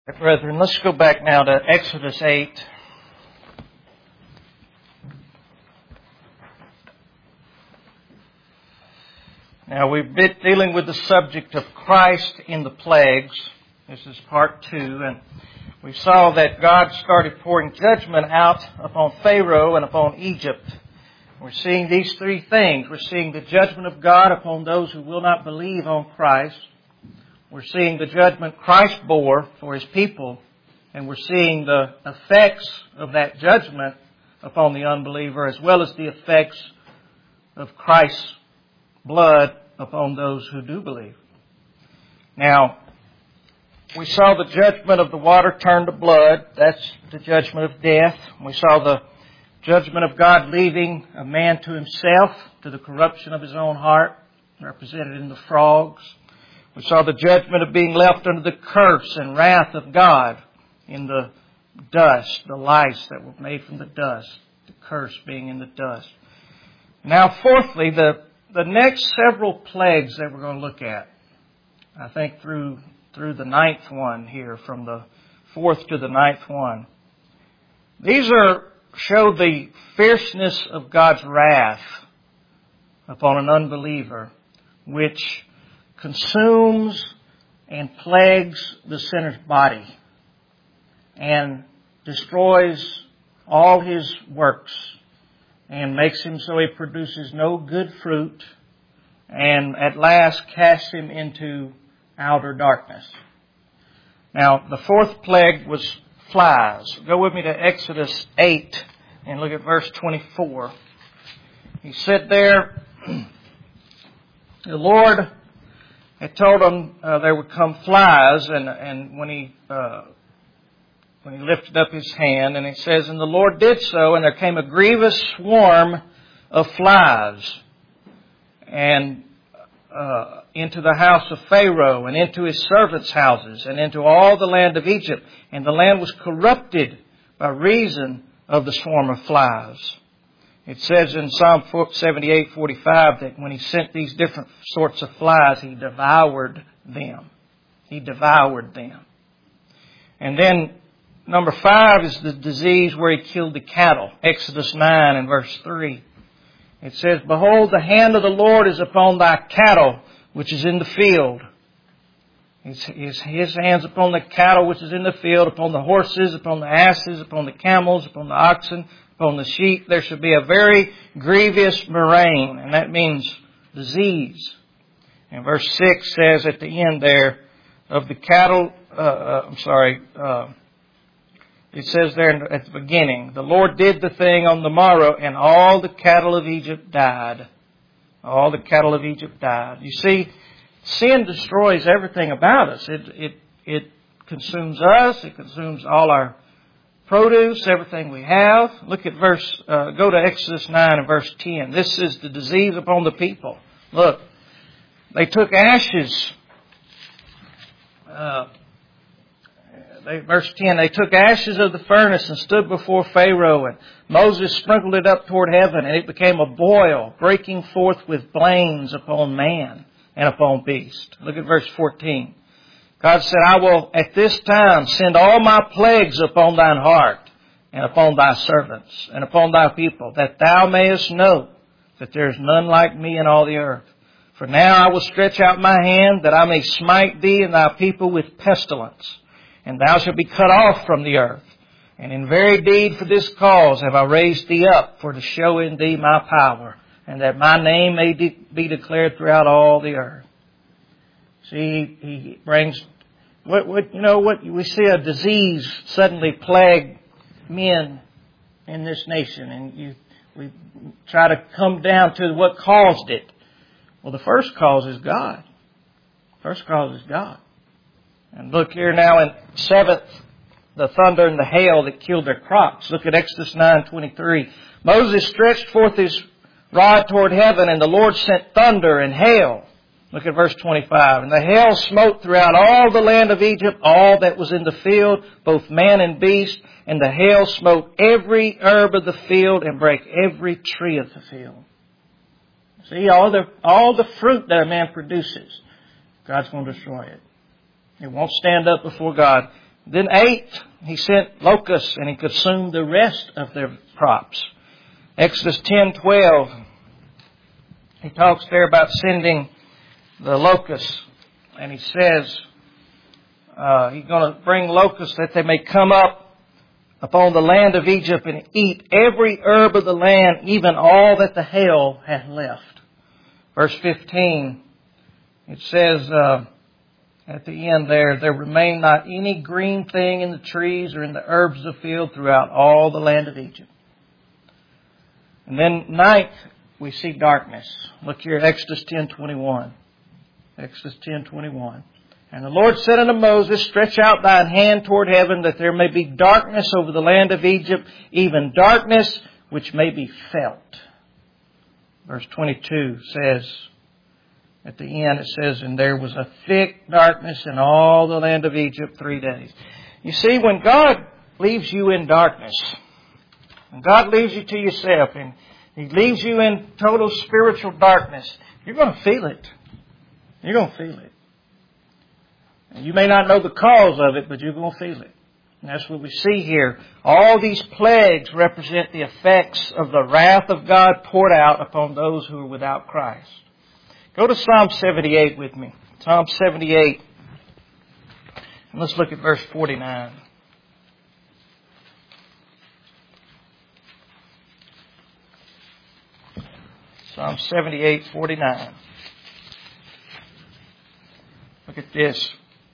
Brethren, let's go back now to Exodus 8. Now, we've been dealing with the subject of Christ in the plagues. This is part 2, and we saw that God started pouring judgment out upon Pharaoh and upon Egypt. We're seeing these three things. We're seeing the judgment of God upon those who will not believe on Christ. We're seeing the judgment Christ bore for His people. And we're seeing the effects of that judgment upon the unbeliever, as well as the effects of Christ's blood upon those who do believe. Now, we saw the judgment of the water turned to blood. That's the judgment of death. We saw the judgment of God leaving a man to himself, to the corruption of his own heart, represented in the frogs. We saw the judgment of being left under the curse and wrath of God in the dust, the lice that were made from the dust, the curse being in the dust. Now, fourthly, the next several plagues that we're going to look at, I think through the ninth one here, from the 4th to the 9th one, these show the fierceness of God's wrath upon an unbeliever, which consumes and plagues the sinner's body and destroys all his works and makes him so he produces no good fruit and at last casts him into outer darkness. Now, the 4th plague was flies. Go with me to Exodus 8 and look at verse 24. He said there, the Lord had told them there would come flies, and when he lifted up his hand, and it says, and the Lord did so, and there came a grievous swarm of flies, and into the house of Pharaoh, and into his servants' houses, and into all the land of Egypt, and the land was corrupted by reason of the swarm of flies. It says in Psalm 78:45 that when he sent these different sorts of flies, he devoured them. He devoured them. And then number 5 is the disease where he killed the cattle. Exodus 9 and verse 3. It says, behold, the hand of the Lord is upon thy cattle, which is in the field. His hands upon the cattle which is in the field, upon the horses, upon the asses, upon the camels, upon the oxen, upon the sheep. There should be a very grievous murrain, and that means disease. And verse 6 says at the end there, of the cattle, it says there at the beginning, the Lord did the thing on the morrow, and all the cattle of Egypt died. All the cattle of Egypt died. You see, sin destroys everything about us. It consumes us. It consumes all our produce, everything we have. Look at go to Exodus 9 and verse 10. This is the disease upon the people. Look, they took ashes. Verse 10, they took ashes of the furnace and stood before Pharaoh, and Moses sprinkled it up toward heaven, and it became a boil, breaking forth with flames upon man and upon beast. Look at verse 14. God said, I will at this time send all my plagues upon thine heart and upon thy servants and upon thy people, that thou mayest know that there is none like me in all the earth. For now I will stretch out my hand that I may smite thee and thy people with pestilence, and thou shalt be cut off from the earth. And in very deed for this cause have I raised thee up, for to show in thee my power, and that my name may be declared throughout all the earth. See, he brings we see a disease suddenly plague men in this nation, and we try to come down to what caused it. Well, the first cause is God. First cause is God. And look here now in 7th, the thunder and the hail that killed their crops. Look at Exodus 9:23. Moses stretched forth his rod toward heaven, and the Lord sent thunder and hail. Look at verse 25. And the hail smote throughout all the land of Egypt, all that was in the field, both man and beast. And the hail smote every herb of the field and brake every tree of the field. See, all the fruit that a man produces, God's going to destroy it. It won't stand up before God Then 8, He sent locusts and He consumed the rest of their crops. Exodus 10:12, He talks there about sending the locusts. And He says, He's going to bring locusts that they may come up upon the land of Egypt and eat every herb of the land, even all that the hail hath left. Verse 15, it says at the end there remained not any green thing in the trees or in the herbs of the field throughout all the land of Egypt. And then 9th, we see darkness. Look here, Exodus 10:21. Exodus 10:21. And the Lord said unto Moses, stretch out thine hand toward heaven, that there may be darkness over the land of Egypt, even darkness which may be felt. Verse 22 says, at the end it says, and there was a thick darkness in all the land of Egypt 3 days. You see, when God leaves you in darkness, when God leaves you to yourself, and He leaves you in total spiritual darkness, you're going to feel it. You're going to feel it. And you may not know the cause of it, but you're going to feel it. And that's what we see here. All these plagues represent the effects of the wrath of God poured out upon those who are without Christ. Go to Psalm 78 with me. Psalm 78. And let's look at verse 49. Psalm 78:49. Look at this.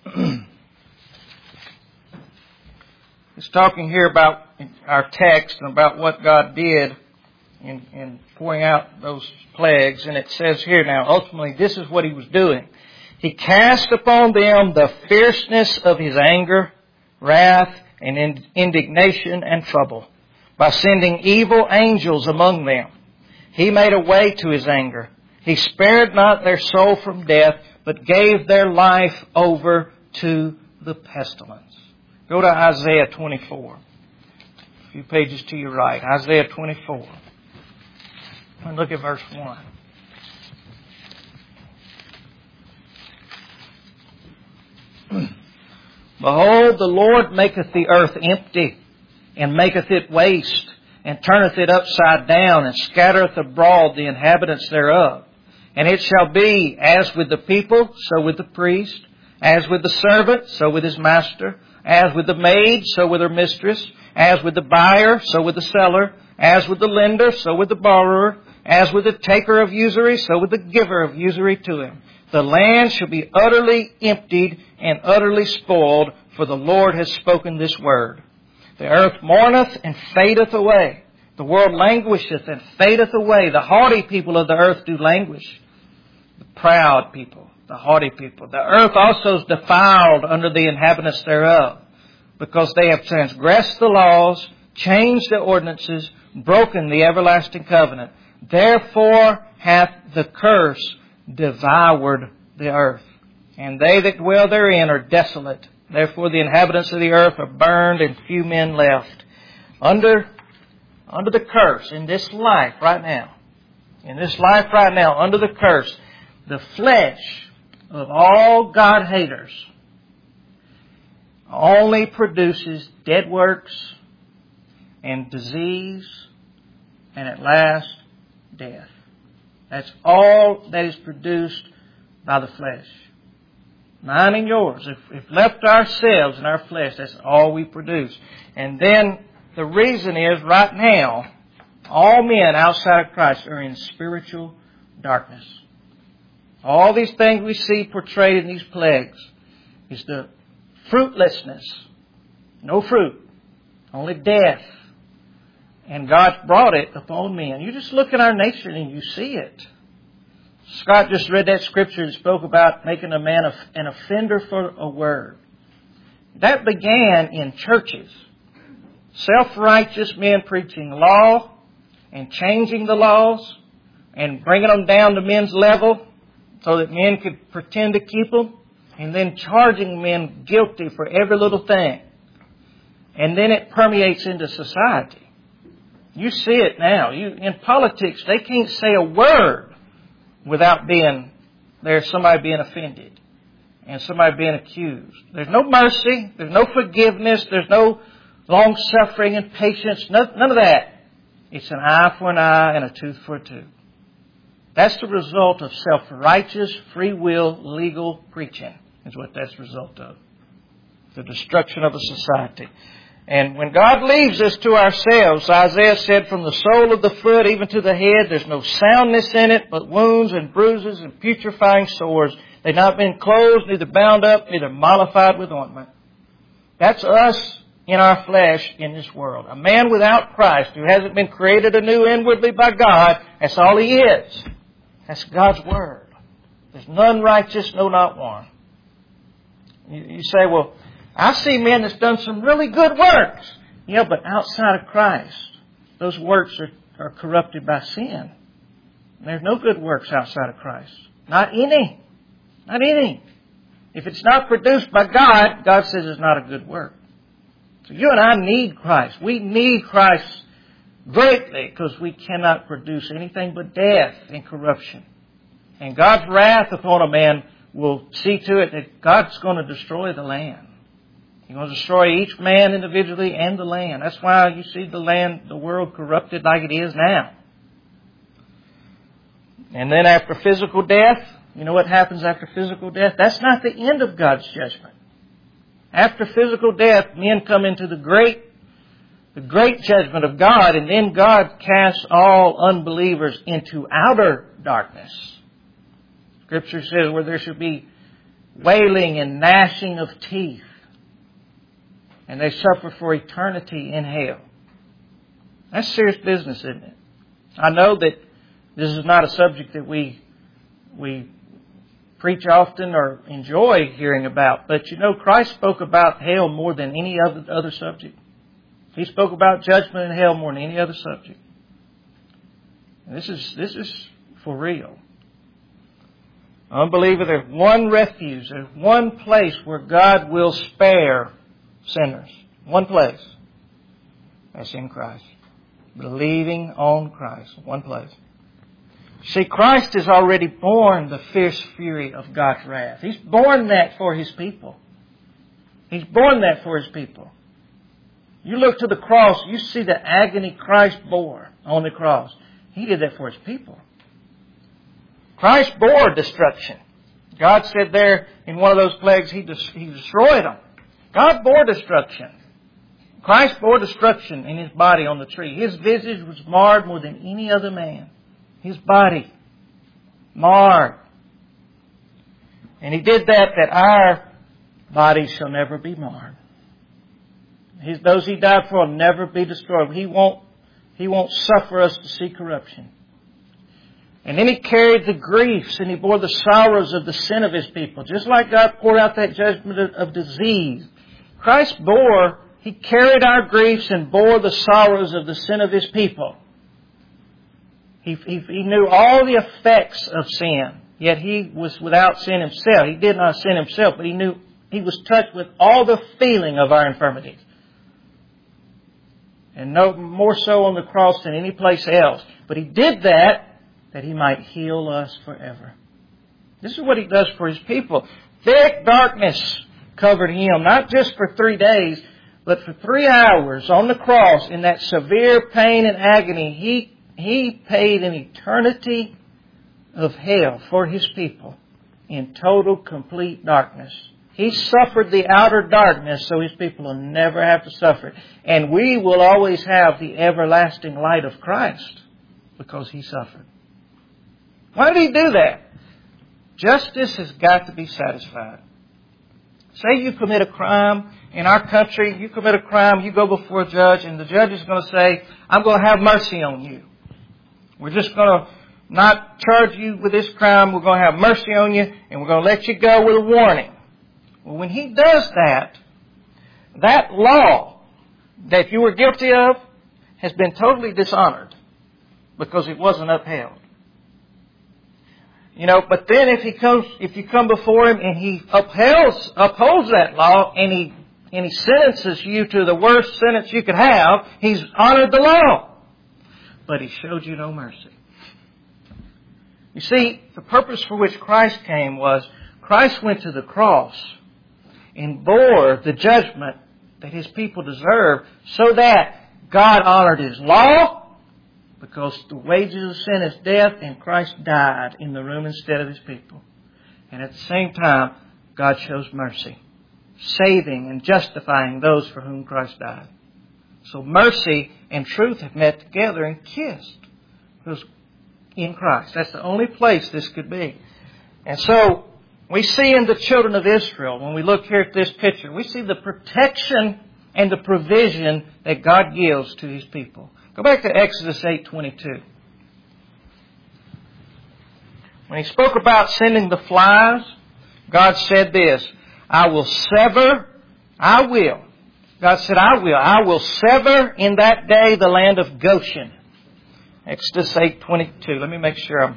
It's talking here about our text and about what God did in pouring out those plagues. And it says here now, ultimately, this is what He was doing. He cast upon them the fierceness of His anger, wrath, and indignation and trouble by sending evil angels among them. He made a way to His anger. He spared not their soul from death, but gave their life over to the pestilence. Go to Isaiah 24. A few pages to your right. Isaiah 24. And look at verse 1. Behold, the Lord maketh the earth empty, and maketh it waste, and turneth it upside down, and scattereth abroad the inhabitants thereof. And it shall be as with the people, so with the priest, as with the servant, so with his master, as with the maid, so with her mistress, as with the buyer, so with the seller, as with the lender, so with the borrower, as with the taker of usury, so with the giver of usury to him. The land shall be utterly emptied and utterly spoiled, for the Lord has spoken this word. The earth mourneth and fadeth away. The world languisheth and fadeth away. The haughty people of the earth do languish. The proud people, the haughty people. The earth also is defiled under the inhabitants thereof, because they have transgressed the laws, changed the ordinances, broken the everlasting covenant. Therefore hath the curse devoured the earth, and they that dwell therein are desolate. Therefore the inhabitants of the earth are burned, and few men left. Under the curse, in this life right now, under the curse, the flesh of all God haters only produces dead works and disease and at last death. That's all that is produced by the flesh. Mine and yours. If left to ourselves and our flesh, that's all we produce. And then the reason is, right now, all men outside of Christ are in spiritual darkness. All these things we see portrayed in these plagues is the fruitlessness. No fruit. Only death. And God brought it upon men. You just look at our nation and you see it. Scott just read that scripture and spoke about making a man an offender for a word. That began in churches. Self-righteous men preaching law and changing the laws and bringing them down to men's level so that men could pretend to keep them, and then charging men guilty for every little thing. And then it permeates into society. You see it now. In politics, they can't say a word without somebody being offended. and somebody being accused. There's no mercy. There's no forgiveness. There's no long-suffering and patience. None of that. It's an eye for an eye and a tooth for a tooth. That's the result of self-righteous, free will, legal preaching is what that's the result of. The destruction of a society. And when God leaves us to ourselves, Isaiah said, from the sole of the foot even to the head, there's no soundness in it, but wounds and bruises and putrefying sores. They've not been closed, neither bound up, neither mollified with ointment. That's us in our flesh in this world. A man without Christ who hasn't been created anew inwardly by God, that's all he is. That's God's Word. There's none righteous, no, not one. You say, well, I see men that's done some really good works. Yeah, but outside of Christ, those works are corrupted by sin. There's no good works outside of Christ. Not any. Not any. If it's not produced by God, God says it's not a good work. So you and I need Christ. We need Christ greatly because we cannot produce anything but death and corruption. And God's wrath upon a man will see to it that God's going to destroy the land. He's going to destroy each man individually and the land. That's why you see the world corrupted like it is now. And then after physical death, you know what happens after physical death? That's not the end of God's judgment. After physical death, men come into the great judgment of God, and then God casts all unbelievers into outer darkness. Scripture says where there should be wailing and gnashing of teeth, and they suffer for eternity in hell. That's serious business, isn't it? I know that this is not a subject that we preach often or enjoy hearing about. But you know, Christ spoke about hell more than any other subject. He spoke about judgment and hell more than any other subject. And this is for real. Unbeliever, there's one refuge, there's one place where God will spare sinners. One place. That's in Christ. Believing on Christ. One place. See, Christ has already borne the fierce fury of God's wrath. He's borne that for His people. He's borne that for His people. You look to the cross, you see the agony Christ bore on the cross. He did that for His people. Christ bore destruction. God said there in one of those plagues, He destroyed them. God bore destruction. Christ bore destruction in His body on the tree. His visage was marred more than any other man. His body marred. And He did that our bodies shall never be marred. Those He died for will never be destroyed. He won't suffer us to see corruption. And then He carried the griefs and He bore the sorrows of the sin of His people. Just like God poured out that judgment of disease. He carried our griefs and bore the sorrows of the sin of His people. He knew all the effects of sin, yet He was without sin Himself. He did not sin Himself, but He knew He was touched with all the feeling of our infirmities. And no more so on the cross than any place else. But He did that He might heal us forever. This is what He does for His people. Thick darkness covered Him, not just for 3 days, but for 3 hours on the cross in that severe pain and agony. He paid an eternity of hell for His people in total, complete darkness. He suffered the outer darkness so His people will never have to suffer it. And we will always have the everlasting light of Christ because He suffered. Why did He do that? Justice has got to be satisfied. Say you commit a crime in our country, you commit a crime, you go before a judge, and the judge is going to say, I'm going to have mercy on you. We're just going to not charge you with this crime. We're going to have mercy on you, and we're going to let you go with a warning. Well, when He does that, that law that you were guilty of has been totally dishonored because it wasn't upheld. You know, but then if you come before Him and He upholds that law and He sentences you to the worst sentence you could have, He's honored the law. But He showed you no mercy. You see, the purpose for which Christ came was Christ went to the cross and bore the judgment that His people deserved so that God honored His law, because the wages of sin is death, and Christ died in the room instead of His people. And at the same time, God shows mercy, saving and justifying those for whom Christ died. So mercy and truth have met together and kissed. Because in Christ. That's the only place this could be. And so we see in the children of Israel, when we look here at this picture, we see the protection and the provision that God gives to His people. Go back to Exodus 8:22. When He spoke about sending the flies, God said this, God said, I will sever in that day the land of Goshen. Exodus 8:22. Let me make sure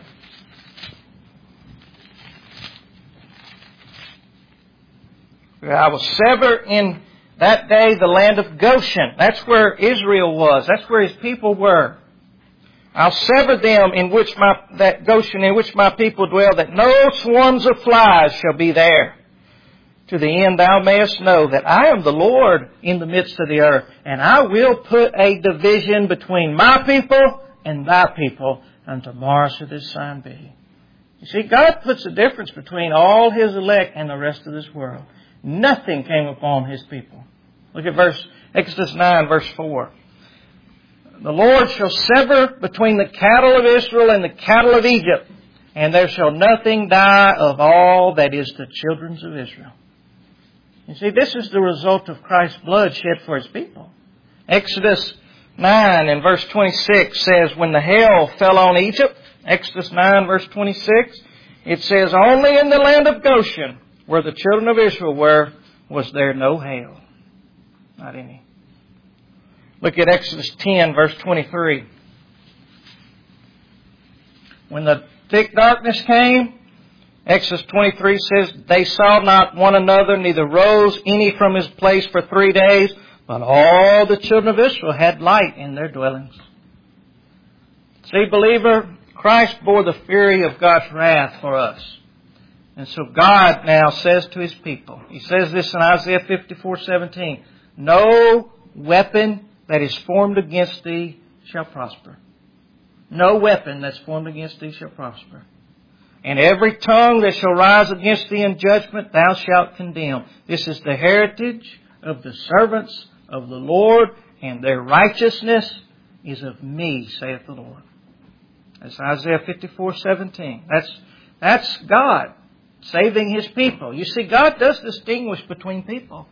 I will sever in that day the land of Goshen. That's where Israel was. That's where His people were. I'll sever them that Goshen in which my people dwell, that no swarms of flies shall be there. To the end thou mayest know that I am the Lord in the midst of the earth, and I will put a division between my people and thy people, and tomorrow shall this sign be. You see, God puts a difference between all His elect and the rest of this world. Nothing came upon His people. Look at Exodus 9, verse 4. The Lord shall sever between the cattle of Israel and the cattle of Egypt, and there shall nothing die of all that is the children of Israel. You see, this is the result of Christ's blood shed for His people. Exodus 9 and verse 26 says, when the hail fell on Egypt, Exodus 9 verse 26, it says, only in the land of Goshen, where the children of Israel were, was there no hail. Not any. Look at Exodus 10 verse 23. When the thick darkness came, Exodus 23 says, they saw not one another, neither rose any from his place for 3 days, but all the children of Israel had light in their dwellings. See, believer, Christ bore the fury of God's wrath for us. And so God now says to His people, He says this in Isaiah 54:17, no weapon that is formed against thee shall prosper. No weapon that's formed against thee shall prosper. And every tongue that shall rise against thee in judgment thou shalt condemn. This is the heritage of the servants of the Lord, and their righteousness is of me, saith the Lord. That's Isaiah 54:17. That's God saving His people. You see, God does distinguish between people.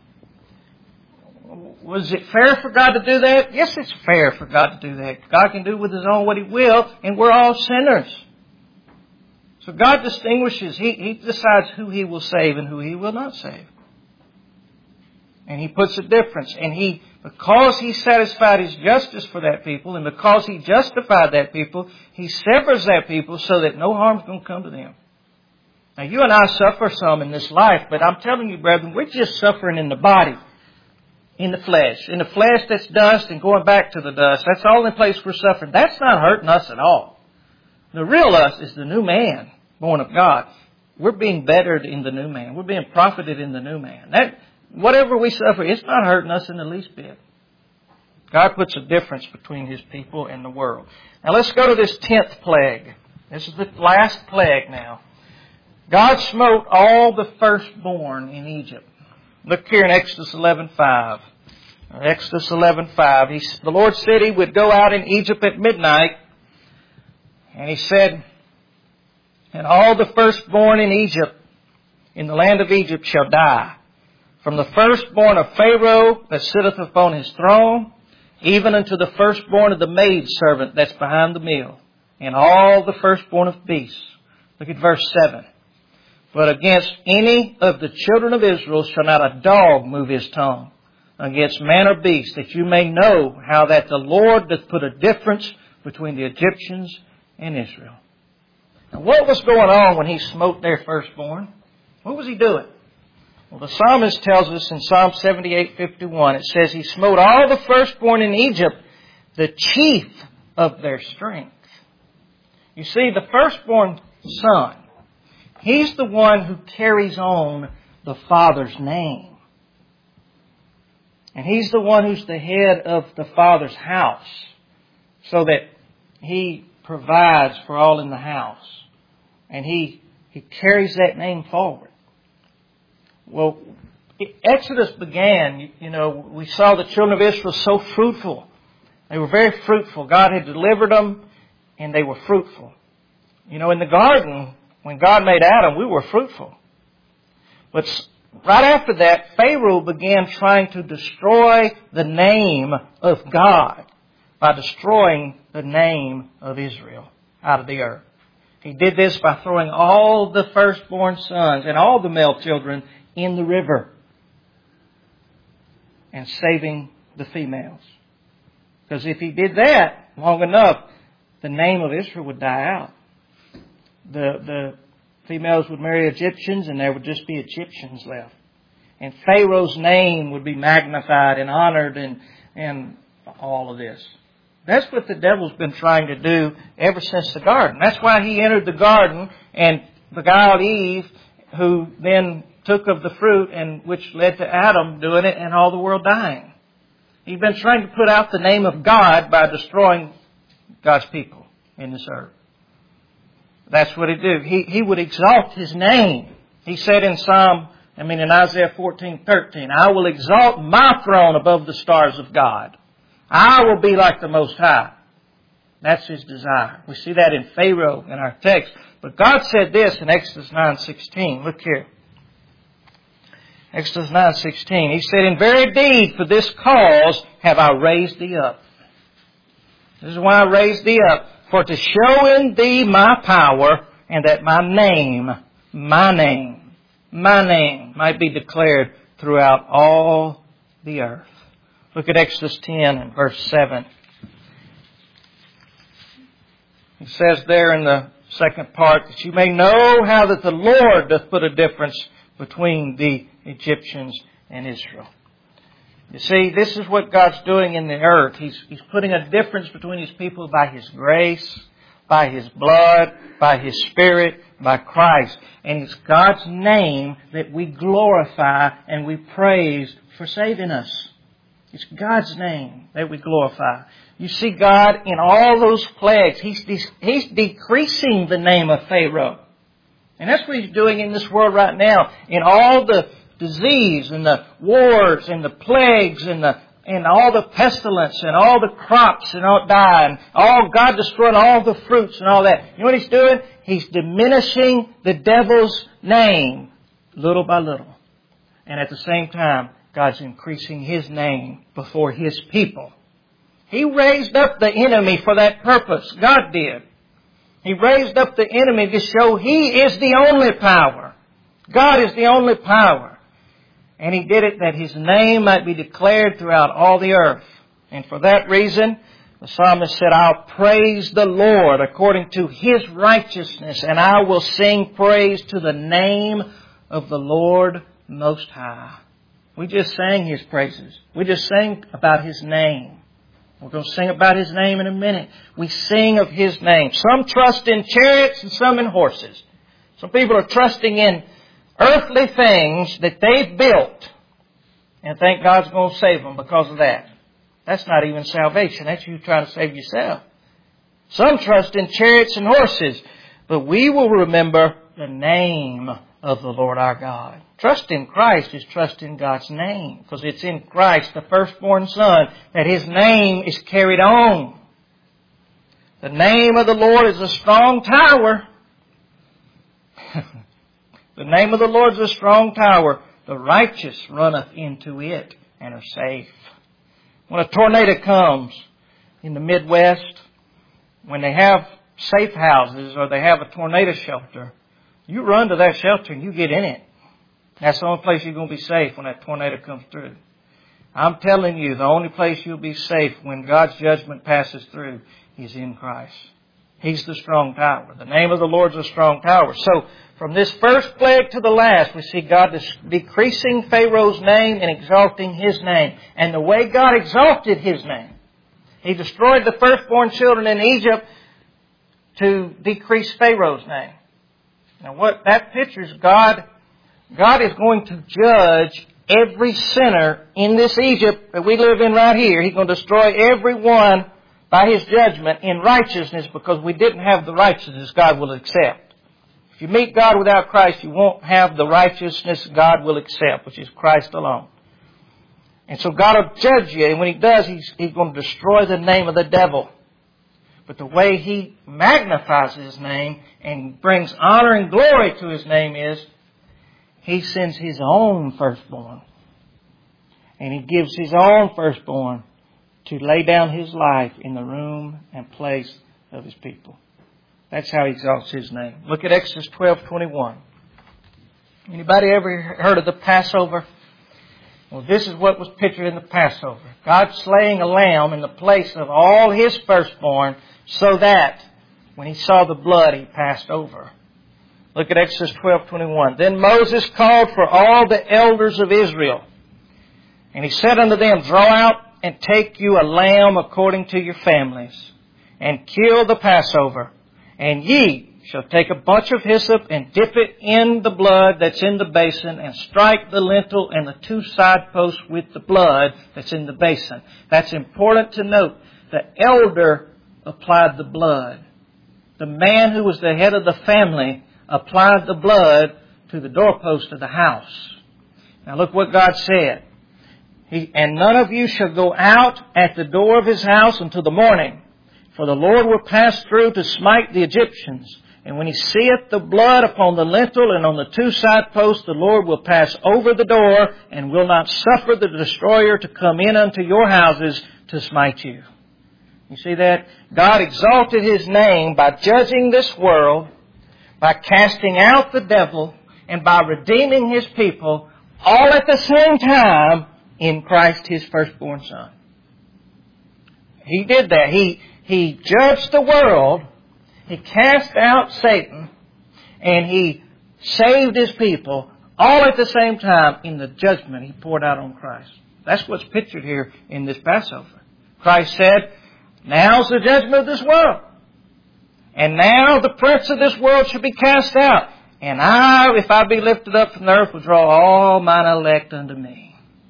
Was it fair for God to do that? Yes, it's fair for God to do that. God can do with His own what He will, and we're all sinners. So God distinguishes. He decides who He will save and who He will not save. And He puts a difference. And because He satisfied His justice for that people, and because He justified that people, He severs that people so that no harm's going to come to them. Now, you and I suffer some in this life, but I'm telling you, brethren, we're just suffering in the body. In the flesh. In the flesh, that's dust and going back to the dust. That's the only place we're suffering. That's not hurting us at all. The real us is the new man, born of God. We're being bettered in the new man. We're being profited in the new man. Whatever we suffer, it's not hurting us in the least bit. God puts a difference between His people and the world. Now let's go to this 10th plague. This is the last plague now. God smote all the firstborn in Egypt. Look here in Exodus 11:5. Exodus 11:5. The Lord said He would go out in Egypt at midnight. And He said, and all the firstborn in Egypt, in the land of Egypt, shall die. From the firstborn of Pharaoh that sitteth upon his throne, even unto the firstborn of the maidservant that's behind the mill, and all the firstborn of beasts. Look at verse 7. But against any of the children of Israel shall not a dog move his tongue against man or beast, that you may know how that the Lord doth put a difference between the Egyptians and Israel. Now, what was going on when He smote their firstborn? What was He doing? Well, the psalmist tells us in Psalm 78:51, it says, He smote all the firstborn in Egypt, the chief of their strength. You see, the firstborn son, He's the one who carries on the Father's name. And He's the one who's the head of the Father's house, so that He provides for all in the house. And He carries that name forward. Well, Exodus began, we saw the children of Israel so fruitful. They were very fruitful. God had delivered them, and they were fruitful. In the garden, when God made Adam, we were fruitful. But right after that, Pharaoh began trying to destroy the name of God by destroying the name of Israel out of the earth. He did this by throwing all the firstborn sons and all the male children in the river and saving the females. Because if He did that long enough, the name of Israel would die out. The females would marry Egyptians, and there would just be Egyptians left. And Pharaoh's name would be magnified and honored and all of this. That's what the devil's been trying to do ever since the garden. That's why he entered the garden and beguiled Eve, who then took of the fruit, and which led to Adam doing it and all the world dying. He's been trying to put out the name of God by destroying God's people in this earth. That's what He'd do. He would exalt His name. He said in Isaiah 14:13, I will exalt my throne above the stars of God. I will be like the Most High. That's His desire. We see that in Pharaoh in our text. But God said this in Exodus 9:16. Look here. Exodus 9:16. He said, in very deed for this cause have I raised thee up. This is why I raised thee up, for to show in thee my power, and that my name might be declared throughout all the earth. Look at Exodus 10 and verse 7. It says there in the second part, that you may know how that the Lord doth put a difference between the Egyptians and Israel. You see, this is what God's doing in the earth. He's putting a difference between His people by His grace, by His blood, by His Spirit, by Christ. And it's God's name that we glorify and we praise for saving us. It's God's name that we glorify. You see God in all those plagues. He's decreasing the name of Pharaoh. And that's what He's doing in this world right now. In all the disease and the wars and the plagues and all the pestilence and all the crops and all die and all God destroying all the fruits and all that. You know what He's doing? He's diminishing the devil's name little by little. And at the same time, God's increasing His name before His people. He raised up the enemy for that purpose. God did. He raised up the enemy to show He is the only power. God is the only power. And He did it that His name might be declared throughout all the earth. And for that reason, the psalmist said, I'll praise the Lord according to His righteousness, and I will sing praise to the name of the Lord Most High. We just sang His praises. We just sang about His name. We're going to sing about His name in a minute. We sing of His name. Some trust in chariots and some in horses. Some people are trusting in earthly things that they've built and think God's going to save them because of that. That's not even salvation. That's you trying to save yourself. Some trust in chariots and horses, but we will remember the name of the Lord our God. Trust in Christ is trust in God's name, because it's in Christ, the firstborn Son, that His name is carried on. The name of the Lord is a strong tower. The name of the Lord is a strong tower. The righteous runneth into it and are safe. When a tornado comes in the Midwest, when they have safe houses or they have a tornado shelter, you run to that shelter and you get in it. That's the only place you're going to be safe when that tornado comes through. I'm telling you, the only place you'll be safe when God's judgment passes through is in Christ. He's the strong tower. The name of the Lord is a strong tower. So, from this first plague to the last, we see God decreasing Pharaoh's name and exalting His name. And the way God exalted His name, He destroyed the firstborn children in Egypt to decrease Pharaoh's name. Now what that pictures, God is going to judge every sinner in this Egypt that we live in right here. He's going to destroy everyone by His judgment in righteousness, because we didn't have the righteousness God will accept. If you meet God without Christ, you won't have the righteousness God will accept, which is Christ alone. And so God will judge you, and when He does, He's going to destroy the name of the devil. But the way He magnifies His name and brings honor and glory to His name is He sends His own firstborn. And He gives His own firstborn to lay down His life in the room and place of His people. That's how He exalts His name. Look at Exodus 12:21. Anybody ever heard of the Passover? Well, this is what was pictured in the Passover. God slaying a lamb in the place of all His firstborn, so that when He saw the blood, He passed over. Look at Exodus 12:21. Then Moses called for all the elders of Israel, and he said unto them, Draw out and take you a lamb according to your families, and kill the Passover. And ye shall take a bunch of hyssop and dip it in the blood that's in the basin, and strike the lintel and the 2 side posts with the blood that's in the basin. That's important to note. The elder applied the blood. The man who was the head of the family applied the blood to the doorpost of the house. Now look what God said. And none of you shall go out at the door of his house until the morning, for the Lord will pass through to smite the Egyptians. And when He seeth the blood upon the lintel and on the 2 side posts, the Lord will pass over the door and will not suffer the destroyer to come in unto your houses to smite you. You see that? God exalted His name by judging this world, by casting out the devil, and by redeeming His people, all at the same time in Christ, His firstborn Son. He did that. He judged the world, He cast out Satan, and He saved His people, all at the same time in the judgment He poured out on Christ. That's what's pictured here in this Passover. Christ said, Now's the judgment of this world. And now the prince of this world shall be cast out. And I, if I be lifted up from the earth, will draw all mine elect unto me.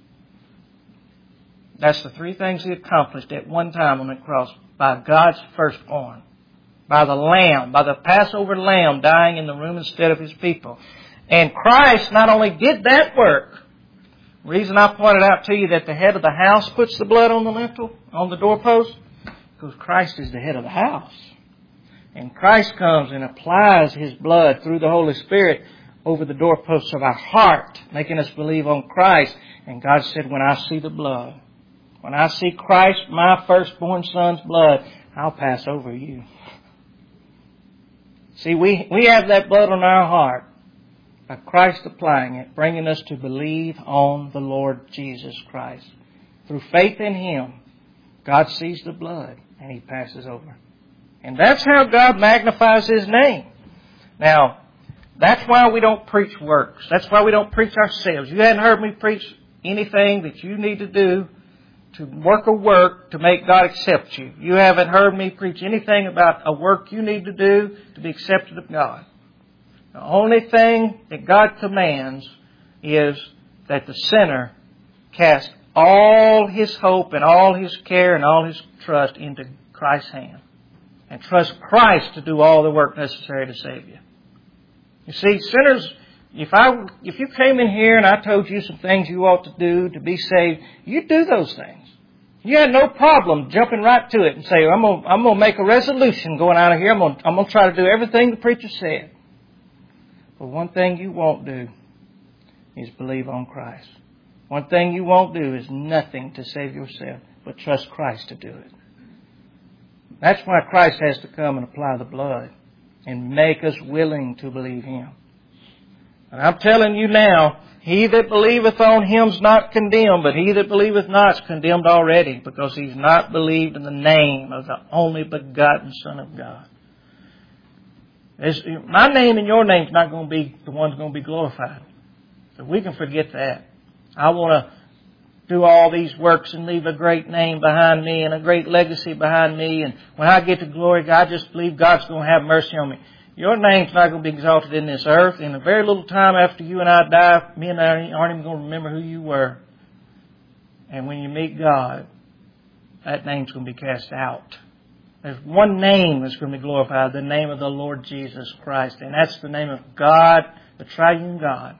That's the 3 things He accomplished at one time on the cross by God's firstborn. By the Lamb, by the Passover Lamb dying in the room instead of His people. And Christ not only did that work. The reason I pointed out to you that the head of the house puts the blood on the lintel, on the doorpost, because Christ is the head of the house. And Christ comes and applies His blood through the Holy Spirit over the doorposts of our heart, making us believe on Christ. And God said, when I see the blood, when I see Christ, my firstborn Son's blood, I'll pass over you. See, we have that blood on our heart by Christ applying it, bringing us to believe on the Lord Jesus Christ. Through faith in Him, God sees the blood and He passes over. And that's how God magnifies His name. Now, that's why we don't preach works. That's why we don't preach ourselves. You hadn't heard me preach anything that you need to do to work a work to make God accept you. You haven't heard me preach anything about a work you need to do to be accepted of God. The only thing that God commands is that the sinner cast all his hope and all his care and all his trust into Christ's hand. And trust Christ to do all the work necessary to save you. You see, sinners, if you came in here and I told you some things you ought to do to be saved, you'd do those things. You had no problem jumping right to it and say, I'm going to make a resolution going out of here. I'm going to try to do everything the preacher said. But one thing you won't do is believe on Christ. One thing you won't do is nothing to save yourself, but trust Christ to do it. That's why Christ has to come and apply the blood and make us willing to believe Him. And I'm telling you now, he that believeth on Him's not condemned, but he that believeth not is condemned already, because he's not believed in the name of the only begotten Son of God. My name and your name's not going to be the one's going to be glorified. So we can forget that. I want to do all these works and leave a great name behind me and a great legacy behind me. And when I get to glory, I just believe God's going to have mercy on me. Your name's not going to be exalted in this earth. In a very little time after you and I die, me and I aren't even going to remember who you were. And when you meet God, that name's going to be cast out. There's one name that's going to be glorified, the name of the Lord Jesus Christ. And that's the name of God, the triune God.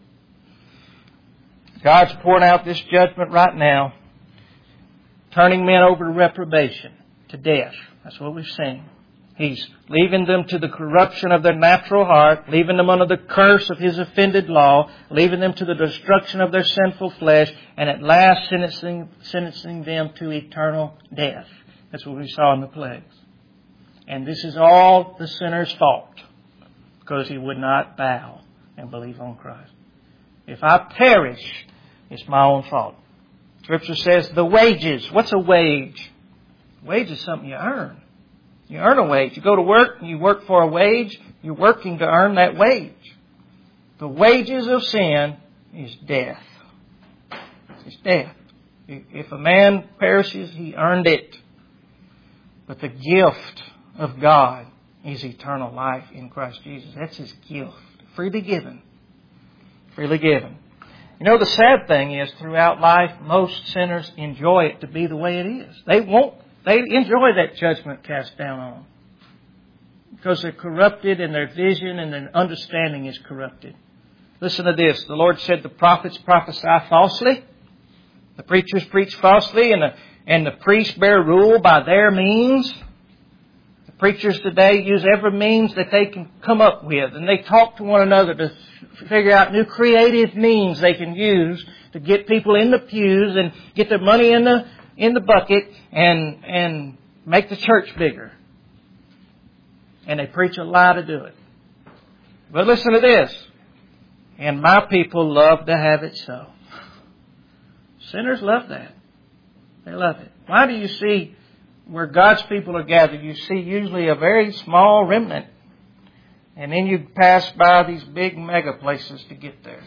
God's pouring out this judgment right now, turning men over to reprobation, to death. That's what we've seen. He's leaving them to the corruption of their natural heart, leaving them under the curse of His offended law, leaving them to the destruction of their sinful flesh, and at last sentencing them to eternal death. That's what we saw in the plagues. And this is all the sinner's fault, because he would not bow and believe on Christ. If I perish, it's my own fault. Scripture says the wages. What's a wage? Wage is something you earn. You earn a wage. You go to work and you work for a wage. You're working to earn that wage. The wages of sin is death. It's death. If a man perishes, he earned it. But the gift of God is eternal life in Christ Jesus. That's His gift. Freely given. Freely given. You know, the sad thing is, throughout life, most sinners enjoy it to be the way it is. They enjoy that judgment cast down on them. Because they're corrupted and their vision and their understanding is corrupted. Listen to this. The Lord said the prophets prophesy falsely. The preachers preach falsely and the priests bear rule by their means. The preachers today use every means that they can come up with. And they talk to one another to figure out new creative means they can use to get people in the pews and get their money in the bucket and make the church bigger. And they preach a lie to do it. But listen to this. And my people love to have it so. Sinners love that. They love it. Why do you see where God's people are gathered? You see usually a very small remnant. And then you pass by these big mega places to get there.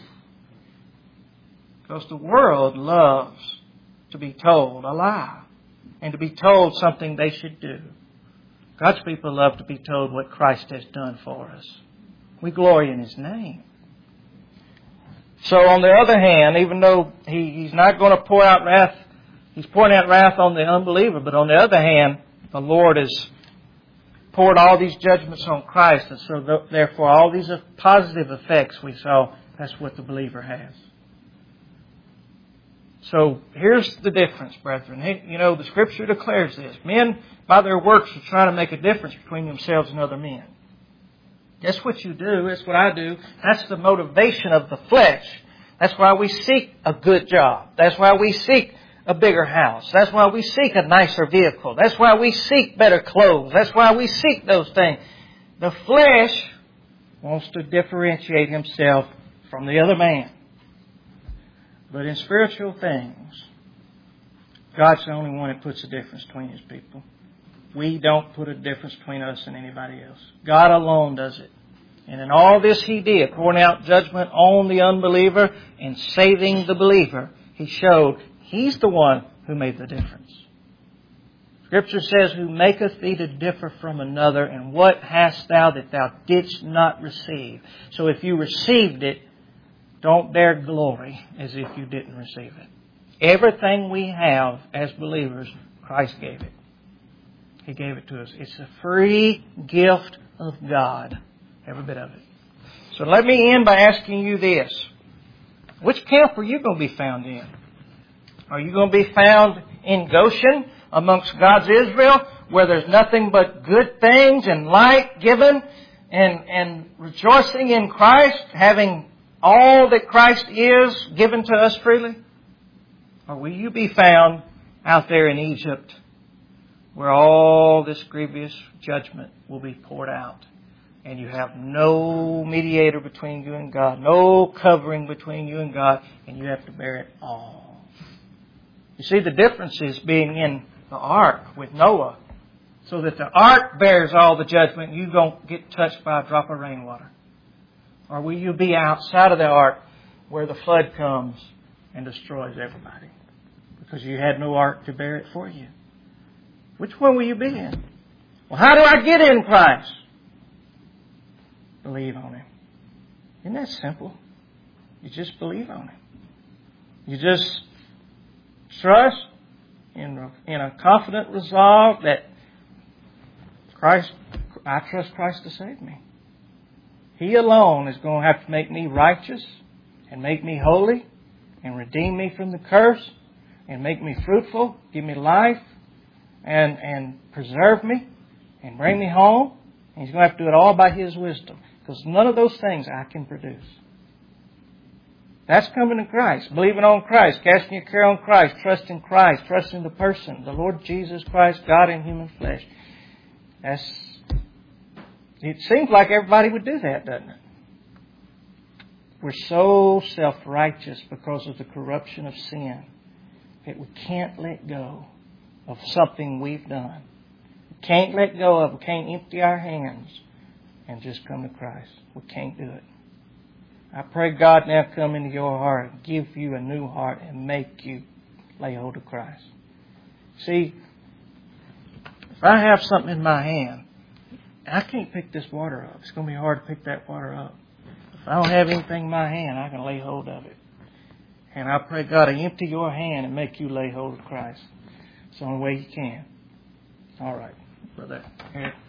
Because the world loves to be told a lie. And to be told something they should do. God's people love to be told what Christ has done for us. We glory in His name. So on the other hand, even though He's not going to pour out wrath, He's pouring out wrath on the unbeliever. But on the other hand, the Lord has poured all these judgments on Christ. And so therefore all these positive effects we saw, that's what the believer has. So here's the difference, brethren. You know, the Scripture declares this. Men, by their works, are trying to make a difference between themselves and other men. That's what you do. That's what I do. That's the motivation of the flesh. That's why we seek a good job. That's why we seek a bigger house. That's why we seek a nicer vehicle. That's why we seek better clothes. That's why we seek those things. The flesh wants to differentiate himself from the other man. But in spiritual things, God's the only one that puts a difference between His people. We don't put a difference between us and anybody else. God alone does it. And in all this He did, pouring out judgment on the unbeliever and saving the believer, He showed He's the one who made the difference. Scripture says, who maketh thee to differ from another, and what hast thou that thou didst not receive? So if you received it, don't dare glory as if you didn't receive it. Everything we have as believers, Christ gave it. He gave it to us. It's a free gift of God. Every bit of it. So let me end by asking you this. Which camp are you going to be found in? Are you going to be found in Goshen amongst God's Israel, where there's nothing but good things and light given and rejoicing in Christ, having all that Christ is given to us freely? Or will you be found out there in Egypt, where all this grievous judgment will be poured out, and you have no mediator between you and God, no covering between you and God, and you have to bear it all? You see, the difference is being in the ark with Noah, so that the ark bears all the judgment and you don't get touched by a drop of rainwater. Or will you be outside of the ark where the flood comes and destroys everybody because you had no ark to bear it for you? Which one will you be in? Well, how do I get in Christ? believe on Him. Isn't that simple? You just believe on Him. You just trust in a confident resolve that I trust Christ to save me. He alone is going to have to make me righteous and make me holy and redeem me from the curse and make me fruitful, give me life and preserve me and bring me home. And He's going to have to do it all by His wisdom, because none of those things I can produce. That's coming to Christ, believing on Christ, casting your care on Christ, trusting the person, the Lord Jesus Christ, God in human flesh. It seems like everybody would do that, doesn't it? We're so self-righteous because of the corruption of sin that we can't let go of something we've done. We can't let go of it. We can't empty our hands and just come to Christ. We can't do it. I pray God now come into your heart and give you a new heart and make you lay hold of Christ. See, if I have something in my hand, I can't pick this water up. It's going to be hard to pick that water up. If I don't have anything in my hand, I can lay hold of it. And I pray God to empty your hand and make you lay hold of Christ. It's the only way you can. All right, brother. Here.